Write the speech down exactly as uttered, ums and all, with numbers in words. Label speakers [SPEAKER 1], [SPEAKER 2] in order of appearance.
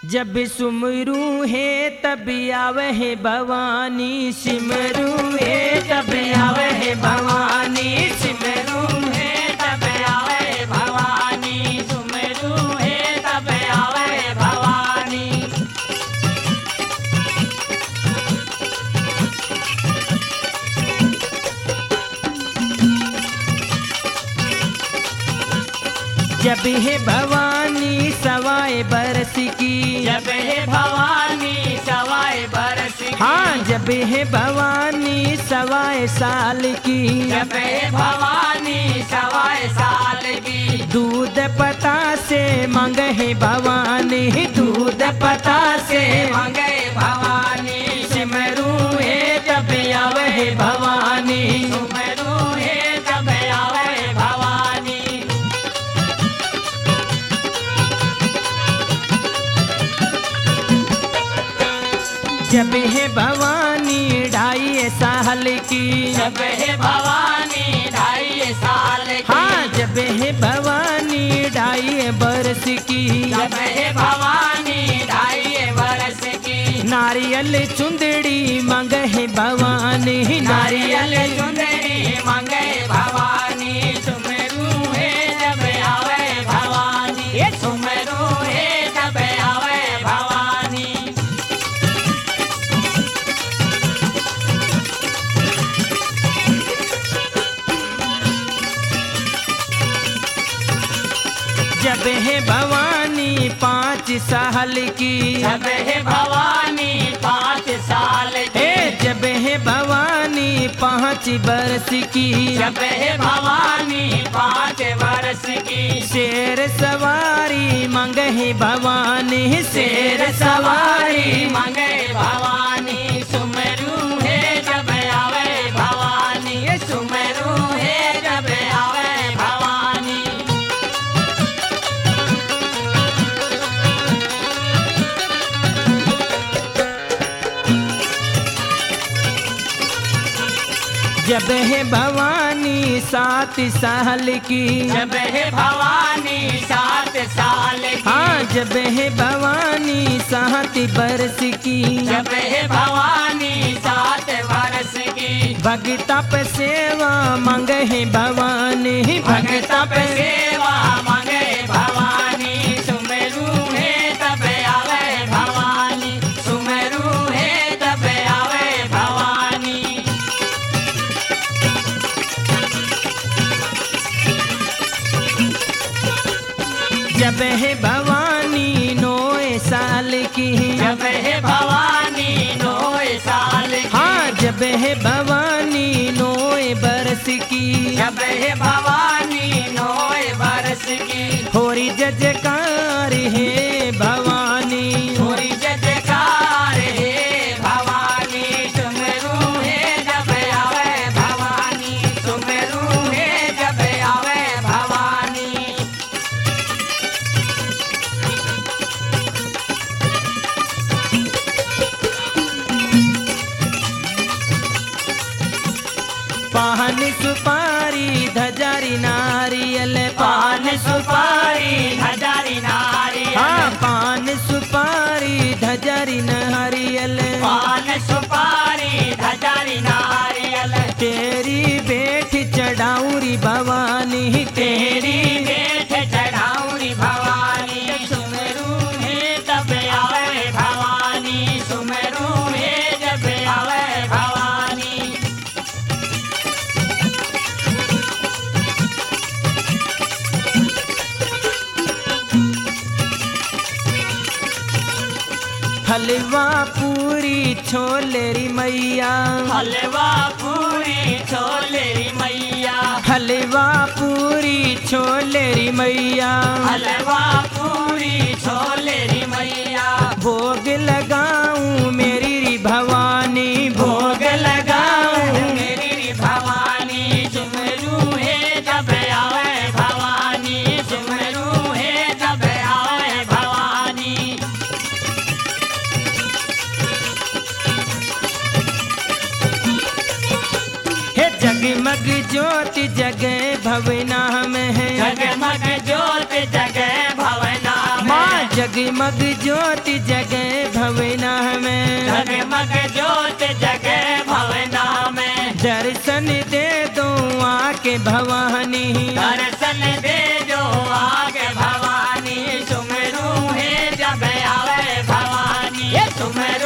[SPEAKER 1] जब सुमरू है तब आवे है भवानी, सिमरू है तब आवे है भवानी, सिमरू है तब आवे है भवानी, सुमरू है तब आवे है भवानी। जब है भवानी सवाए बरस की,
[SPEAKER 2] जब है भवानी सवाए बरस की,
[SPEAKER 1] हाँ जब है भवानी सवाए साल की,
[SPEAKER 2] जब है भवानी सवाए साल की।
[SPEAKER 1] दूध पता से मांगे है भवानी, दूध पता से
[SPEAKER 2] मांगे भवानी,
[SPEAKER 1] सिमरू है तब आवे है भवानी,
[SPEAKER 2] सुमरू है तब आवे भवानी।
[SPEAKER 1] जब है भवानी ढाई साल की,
[SPEAKER 2] जब है भवानी ढाई साल की,
[SPEAKER 1] हाँ जब है भवानी ढाई बरस की,
[SPEAKER 2] जब है भवानी ढाई बरस की।
[SPEAKER 1] नारियल चुंदड़ी मांगे है भवानी,
[SPEAKER 2] नारियल चुंदड़ी मांगे भवानी, सुमरू है जब आवे भवानी, ये सुमरू है जब आवे भवानी।
[SPEAKER 1] जब है भवानी पाँच साल की,
[SPEAKER 2] जब है भवानी पाँच साल की,
[SPEAKER 1] ए जब है भवानी पाँच बरस की,
[SPEAKER 2] जब है भवानी पाँच वर्ष की।
[SPEAKER 1] शेर सवारी मांगे है भवानी,
[SPEAKER 2] शेर सवारी मांगे भवानी, सुमरू है जब आवे भवानी, ये सुमरू है जब आवे भवानी।
[SPEAKER 1] जब है भवानी सात साल की,
[SPEAKER 2] जब है भवानी सात साल की,
[SPEAKER 1] हाँ जब है भवानी सात बरस की,
[SPEAKER 2] जब है भवानी सात वर्ष की।
[SPEAKER 1] भगता पे सेवा मांगे है भवानी,
[SPEAKER 2] भगता पे सेवा मांगे भवानी, सुमरू है तब आवे भवानी, सुमरू है तब आवे भवानी।
[SPEAKER 1] जब है भवानी नौ साल की,
[SPEAKER 2] जब है भवानी नौ साल की,
[SPEAKER 1] हाँ जब है भवानी नौ बरस की,
[SPEAKER 2] जब है भवानी नौ वर्ष की।
[SPEAKER 1] होरी जजकार है भवानी,
[SPEAKER 2] थोड़ी जजकार है भवानी, सुमरू है जब आवे भवानी, सुमरू है जब आवे भवानी।
[SPEAKER 1] पान सुपारी धजारी नारियल,
[SPEAKER 2] पान सुपारी हजारी नारियल,
[SPEAKER 1] हाँ पान सुपारी धजारी नारियल,
[SPEAKER 2] पान सुपारी हजारी नारियल।
[SPEAKER 1] तेरी बेट चढ़ाऊरी भवानी,
[SPEAKER 2] तेरी बेट चढ़ाऊरी भवानी, सुमरू है तब आवे भवानी, सुमरू है जब आवे भवानी।
[SPEAKER 1] हलवा पूरी छोलेरी मैया,
[SPEAKER 2] हलवा पूरी छोलेरी मैया,
[SPEAKER 1] हलवा पूरी छोलेरी मैया,
[SPEAKER 2] हलवा पूरी छोलेरी मैया।
[SPEAKER 1] भोग लगाऊं मेरी री भवानी, भोग लगाऊं
[SPEAKER 2] मेरी भवानी, सुमरू है जब आवे भवानी, सुमरू है जब आवे भवानी।
[SPEAKER 1] हे जगमग ज्योति जगह भवना में है,
[SPEAKER 2] जगमग ज्योत जगह भवना में,
[SPEAKER 1] माँ जगमग ज्योति जगह भवना में,
[SPEAKER 2] जगमग ज्योत जगे भवना में,
[SPEAKER 1] दर्शन दे दो आके भवानी,
[SPEAKER 2] दर्शन दे जो आगे भवानी, सुमरू है जब आवे भवानी, सुमरू